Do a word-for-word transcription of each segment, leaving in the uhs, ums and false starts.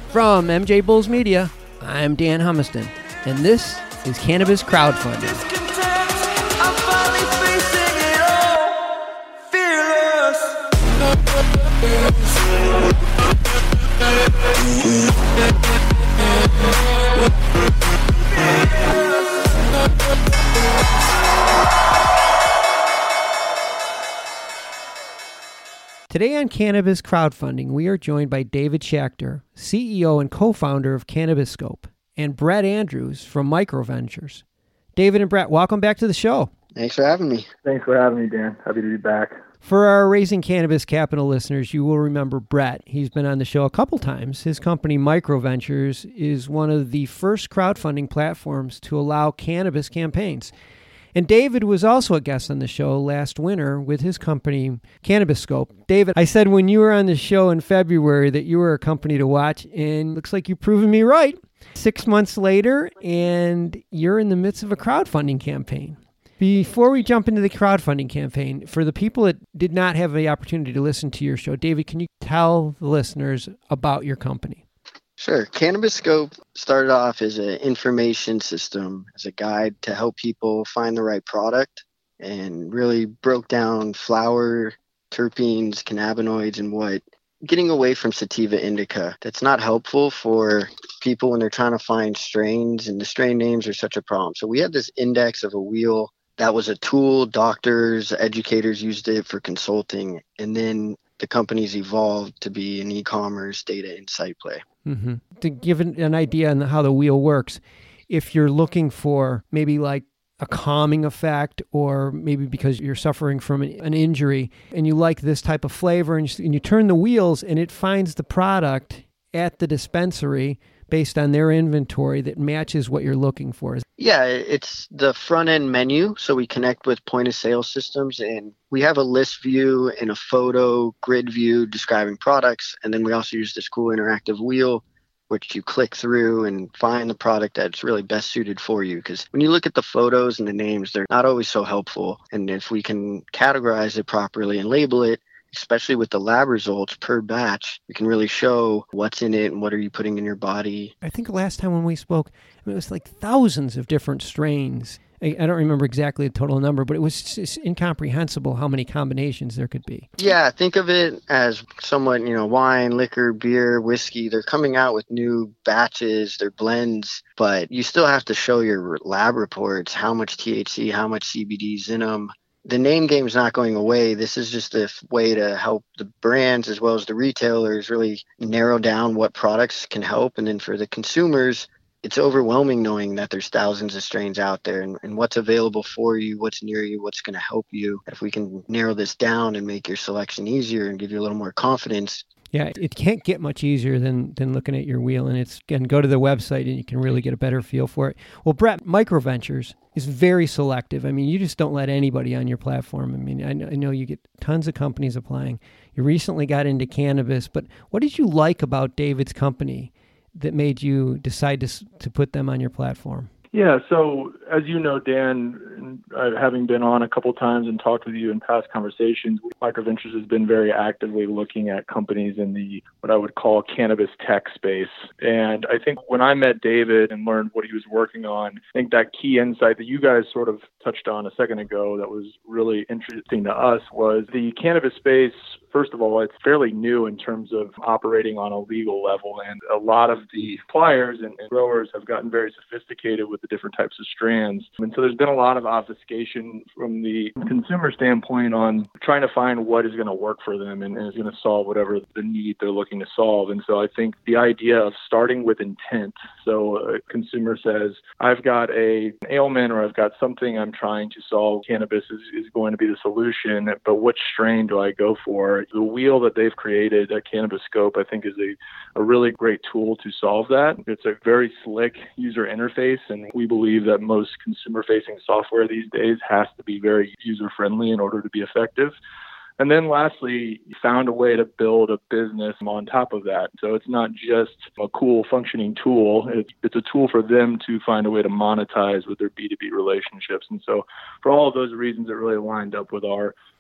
From M J Bulls Media, I'm Dan Humiston, and this is Cannabis Crowdfunding. Today on Cannabis Crowdfunding, we are joined by David Schachter, C E O and co-founder of Cannabis Scope, and Brett Andrews from MicroVentures. David and Brett, welcome back to the show. Thanks for having me. Thanks for having me, Dan. Happy to be back. For our Raising Cannabis Capital listeners, you will remember Brett. He's been on the show a couple times. His company, MicroVentures, is one of the first crowdfunding platforms to allow cannabis campaigns. And David was also a guest on the show last winter with his company, Cannabis Scope. David, I said when you were on the show in February that you were a company to watch, and looks like you've proven me right. Six months later, and you're in the midst of a crowdfunding campaign. Before we jump into the crowdfunding campaign, for the people that did not have the opportunity to listen to your show, David, can you tell the listeners about your company? Sure. Cannabis Scope started off as an information system, as a guide to help people find the right product, and really broke down flower, terpenes, cannabinoids, and what getting away from sativa indica. That's not helpful for people when they're trying to find strains, and the strain names are such a problem. So we had this index of a wheel that was a tool. Doctors, educators used it for consulting, and then the company's evolved to be an e-commerce data insight play. Mm-hmm. To give an, an idea on how the wheel works, if you're looking for maybe like a calming effect, or maybe because you're suffering from an, an injury and you like this type of flavor, and you, and you turn the wheels and it finds the product at the dispensary based on their inventory that matches what you're looking for. Yeah, it's the front end menu. So we connect with point of sale systems, and we have a list view and a photo grid view describing products. And then we also use this cool interactive wheel, which you click through and find the product that's really best suited for you. Because when you look at the photos and the names, they're not always so helpful. And if we can categorize it properly and label it, especially with the lab results per batch, we can really show what's in it and what are you putting in your body. I think last time when we spoke, I mean, it was like thousands of different strains. I, I don't remember exactly the total number, but it was just incomprehensible how many combinations there could be. Yeah, think of it as somewhat, you know, wine, liquor, beer, whiskey. They're coming out with new batches, they're blends, but you still have to show your lab reports how much T H C, how much C B D is in them. The name game is not going away. This is just a way to help the brands as well as the retailers really narrow down what products can help. And then for the consumers, it's overwhelming knowing that there's thousands of strains out there, and, and what's available for you, what's near you, what's going to help you. If we can narrow this down and make your selection easier and give you a little more confidence. Yeah, it can't get much easier than than looking at your wheel, and it's and go to the website and you can really get a better feel for it. Well, Brett, MicroVentures is very selective. I mean, you just don't let anybody on your platform. I mean, I know, I know you get tons of companies applying. You recently got into cannabis, but what did you like about David's company that made you decide to to put them on your platform? Yeah, so as you know, Dan, uh, having been on a couple times and talked with you in past conversations, MicroVentures has been very actively looking at companies in the what I would call cannabis tech space. And I think when I met David and learned what he was working on, I think that key insight that you guys sort of touched on a second ago that was really interesting to us was the cannabis space. First of all, it's fairly new in terms of operating on a legal level, and a lot of the suppliers and, and growers have gotten very sophisticated with the different types of strands. And so there's been a lot of obfuscation from the consumer standpoint on trying to find what is going to work for them and, and is going to solve whatever the need they're looking to solve. And so I think the idea of starting with intent, so a consumer says, I've got a, an ailment or I've got something I'm trying to solve, cannabis is, is going to be the solution, but which strain do I go for? The wheel that they've created at Cannabis Scope, I think, is a, a really great tool to solve that. It's a very slick user interface, and we believe that most consumer-facing software these days has to be very user-friendly in order to be effective. And then lastly, found a way to build a business on top of that. So it's not just a cool functioning tool. It's, it's a tool for them to find a way to monetize with their B two B relationships. And so for all of those reasons, it really lined up with our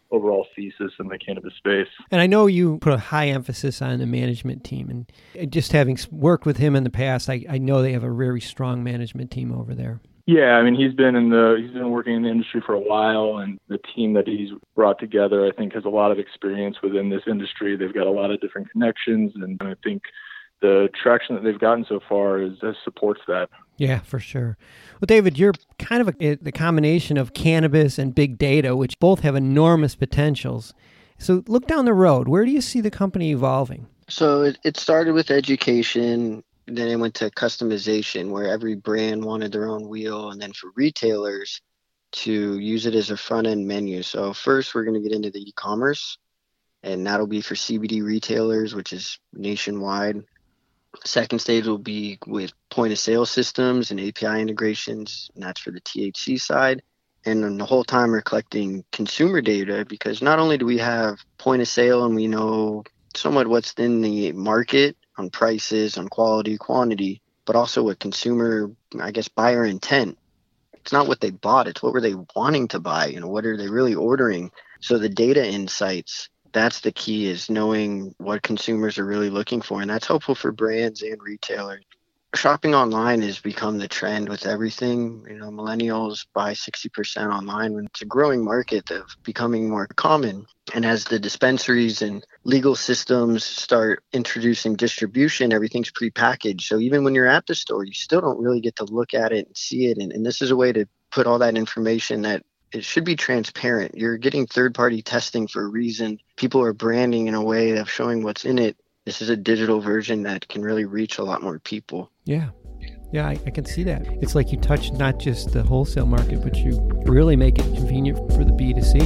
overall thesis in the cannabis space. And I know you put a high emphasis on the management team, and just having worked with him in the past, I, I know they have a very strong management team over there. Yeah, I mean, he's been in the he's been working in the industry for a while, and the team that he's brought together, I think, has a lot of experience within this industry. They've got a lot of different connections, and I think the traction that they've gotten so far is uh, supports that. Yeah, for sure. Well, David, you're kind of a, the combination of cannabis and big data, which both have enormous potentials. So look down the road. Where do you see the company evolving? So it, it started with education. Then it went to customization, where every brand wanted their own wheel, and then for retailers to use it as a front-end menu. So first, we're going to get into the e-commerce, and that'll be for C B D retailers, which is nationwide. Second stage will be with point-of-sale systems and A P I integrations, and that's for the T H C side. And then the whole time we're collecting consumer data, because not only do we have point-of-sale and we know somewhat what's in the market, on prices, on quality, quantity, but also what consumer, I guess, buyer intent. It's not what they bought, it's what were they wanting to buy, you know, what are they really ordering? So the data insights, that's the key, is knowing what consumers are really looking for, and that's helpful for brands and retailers. Shopping online has become the trend with everything. You know, millennials buy sixty percent online, when it's a growing market that's becoming more common. And as the dispensaries and legal systems start introducing distribution, everything's prepackaged. So even when you're at the store, you still don't really get to look at it and see it. And, and this is a way to put all that information that it should be transparent. You're getting third-party testing for a reason. People are branding in a way of showing what's in it. This is a digital version that can really reach a lot more people. Yeah. Yeah, I, I can see that. It's like you touch not just the wholesale market, but you really make it convenient for the B two C.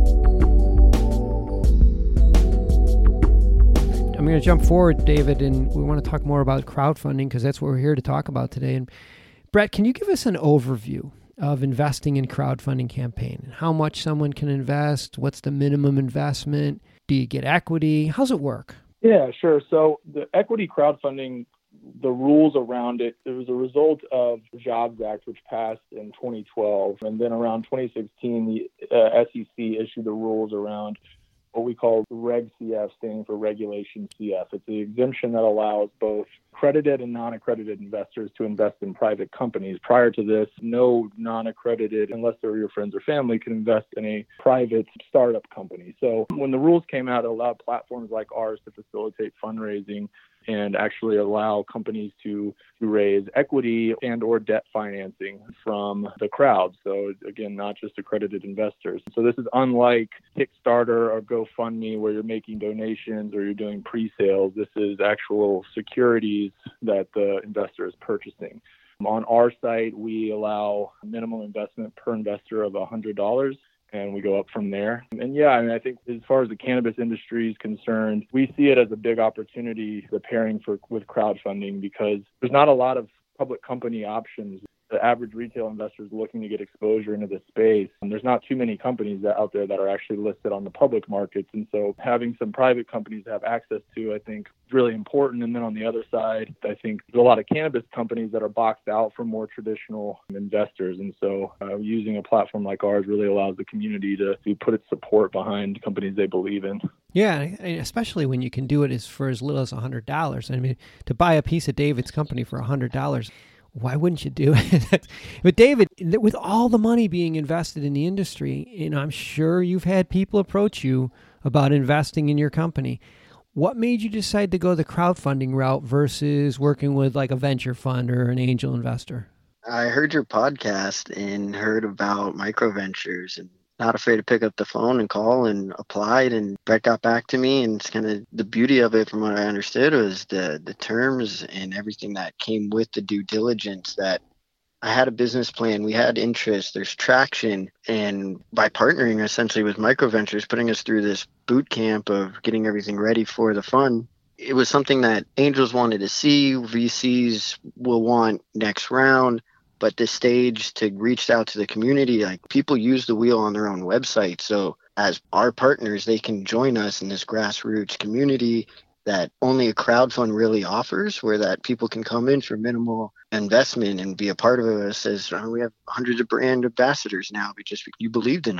I'm going to jump forward, David, and we want to talk more about crowdfunding because that's what we're here to talk about today. And Brett, can you give us an overview of investing in crowdfunding campaign? How much someone can invest? What's the minimum investment? Do you get equity? How's it work? Yeah, sure. So the equity crowdfunding, the rules around it, it was a result of the Jobs Act, which passed in twenty twelve. And then around twenty sixteen, the uh, S E C issued the rules around what we call Reg C F, standing for Regulation C F. It's the exemption that allows both accredited and non-accredited investors to invest in private companies. Prior to this, no non-accredited, unless they're your friends or family, can invest in a private startup company. So when the rules came out, it allowed platforms like ours to facilitate fundraising and actually allow companies to, to raise equity and or debt financing from the crowd. So again, not just accredited investors. So this is unlike Kickstarter or GoFundMe, where you're making donations or you're doing pre-sales. This is actual securities that the investor is purchasing. On our site, we allow a minimum investment per investor of one hundred dollars. And we go up from there. And yeah, I mean, I think as far as the cannabis industry is concerned, we see it as a big opportunity preparing for with crowdfunding, because there's not a lot of public company options. The average retail investor is looking to get exposure into this space. And there's not too many companies that out there that are actually listed on the public markets. And so having some private companies to have access to, I think, is really important. And then on the other side, I think there's a lot of cannabis companies that are boxed out from more traditional investors. And so uh, using a platform like ours really allows the community to, to put its support behind companies they believe in. Yeah, especially when you can do it as for as little as one hundred dollars. I mean, to buy a piece of David's company for one hundred dollars, why wouldn't you do it? But David, with all the money being invested in the industry, you know, I'm sure you've had people approach you about investing in your company. What made you decide to go the crowdfunding route versus working with like a venture fund or an angel investor? I heard your podcast and heard about microventures, and not afraid to pick up the phone and call, and applied, and Brett got back to me. And it's kind of the beauty of it, from what I understood, was the the terms and everything that came with the due diligence. That I had a business plan, we had interest, there's traction, and by partnering essentially with microventures, putting us through this boot camp of getting everything ready for the fund, it was something that angels wanted to see, V Cs will want next round. But this stage to reach out to the community, like people use the wheel on their own website. So as our partners, they can join us in this grassroots community that only a crowdfund really offers, where that people can come in for minimal investment and be a part of us. As uh, we have hundreds of brand ambassadors now, we just, you believed in us.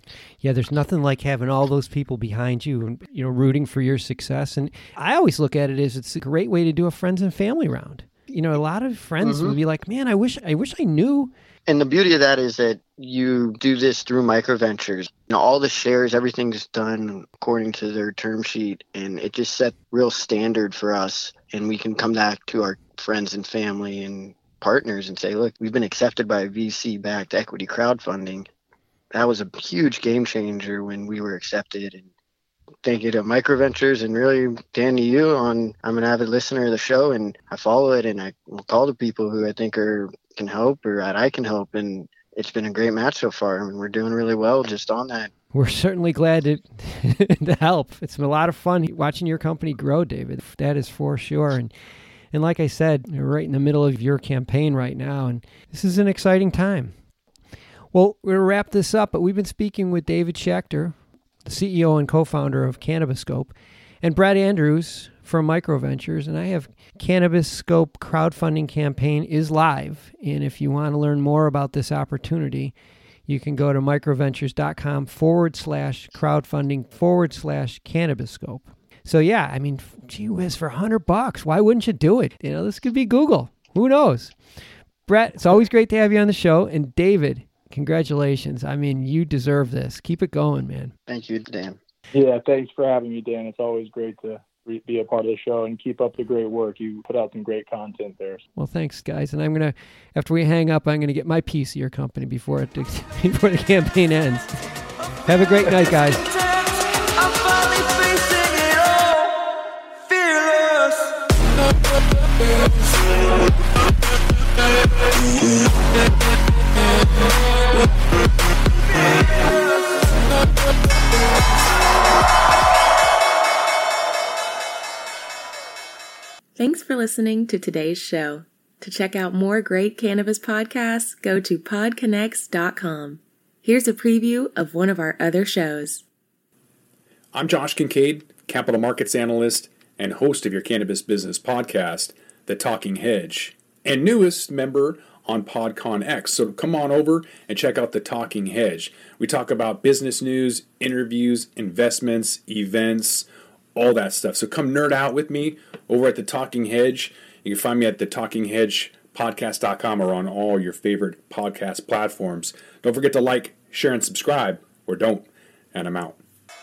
Yeah, there's nothing like having all those people behind you and, you know, rooting for your success. And I always look at it as it's a great way to do a friends and family round. You know, a lot of friends mm-hmm. would be like, man, I wish I wish I knew. And the beauty of that is that you do this through Microventures. You know, all the shares, everything's done according to their term sheet, and it just set real standard for us. And we can come back to our friends and family and partners and say, look, we've been accepted by V C-backed equity crowdfunding. That was a huge game changer when we were accepted. And thank you to Microventures, and really, Dan, to you. On I'm an avid listener of the show, and I follow it, and I will call the people who I think are can help or that I can help. And it's been a great match so far, and we're doing really well just on that. We're certainly glad to, to help. It's been a lot of fun watching your company grow, David. That is for sure. And and like I said, you're right in the middle of your campaign right now, and this is an exciting time. Well, we're going to wrap this up, but we've been speaking with David Schechter, the C E O and co-founder of CannabisScope, and Brett Andrews from Microventures. And I have CannabisScope crowdfunding campaign is live. And if you want to learn more about this opportunity, you can go to microventures.com forward slash crowdfunding forward slash CannabisScope. So yeah, I mean, gee whiz, for a hundred bucks, why wouldn't you do it? You know, this could be Google. Who knows? Brett, it's always great to have you on the show. And David, congratulations. I mean, you deserve this. Keep it going, man. Thank you, Dan. Yeah, thanks for having me, Dan. It's always great to re- be a part of the show, and keep up the great work. You put out some great content there. Well, thanks, guys. And I'm going to, after we hang up, I'm going to get my piece of your company before it before the campaign ends. Have a great night, guys. Thanks for listening to today's show. To check out more great cannabis podcasts, go to pod connects dot com. Here's a preview of one of our other shows. I'm Josh Kincaid, capital markets analyst and host of your cannabis business podcast, The Talking Hedge, and newest member on PodConX. So come on over and check out The Talking Hedge. We talk about business news, interviews, investments, events, all that stuff. So come nerd out with me over at The Talking Hedge. You can find me at the talking hedge podcast dot com or on all your favorite podcast platforms. Don't forget to like, share, and subscribe, or don't. And I'm out.